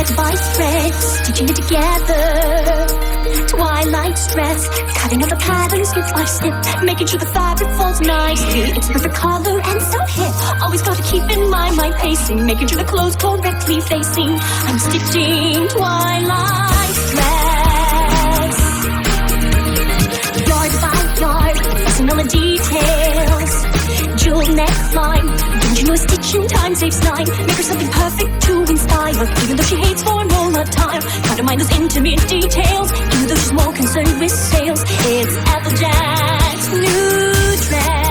Thread by thread, stitching it together. Twilight's dress, cutting out the pattern snip by snip, making sure the fabric falls nicely. It's perfect color and so hip. Always got to keep in mind my pacing, making sure the clothes correctly facing. I'm stitching Twilight's dress. Yard by yard, focusing on the details. Jewel neckline, don't you know a stitch in time saves 9? Make her something perfect to inspire, even though she hates formal attire. Try to mind those intimate details, even though she's more concerned with sales. It's Applejack's new dress.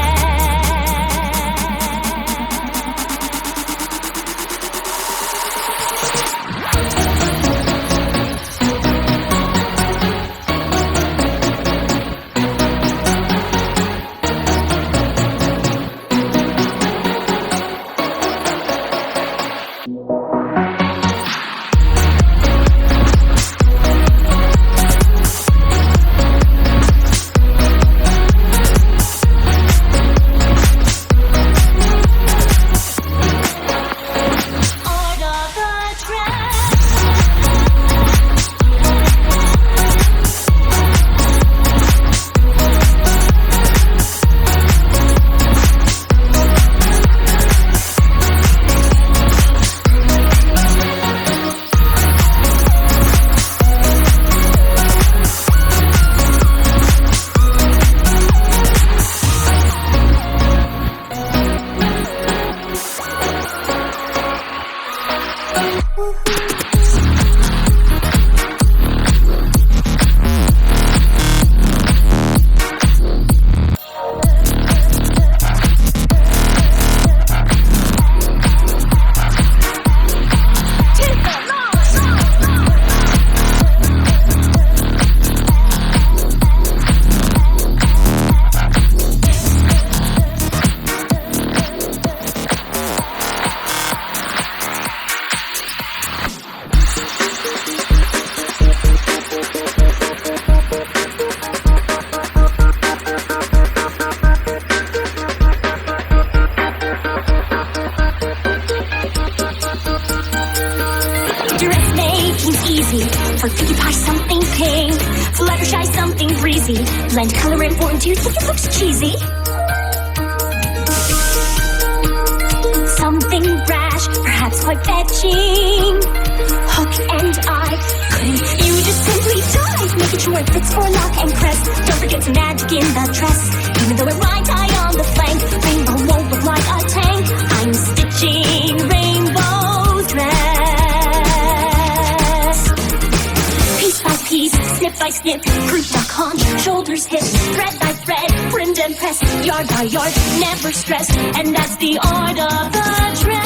Dressmaking's easy. For Pinkie Pie, something pink. Fluttershy, something breezy. Blend color and form to make it looks cheesy. Something brash, perhaps quite fetching. Hook and eye. Couldn't you just simply dive? Making sure it fits for lock and press. Don't forget some magic in the dress. Even though it rides high on the flank, rainbow won't look like a tank. I'm stitching rainbow dress. Piece, snip by snip, creep by conch, shoulders hip, thread by thread, print and press, yard by yard, never stress, and that's the art of the dress.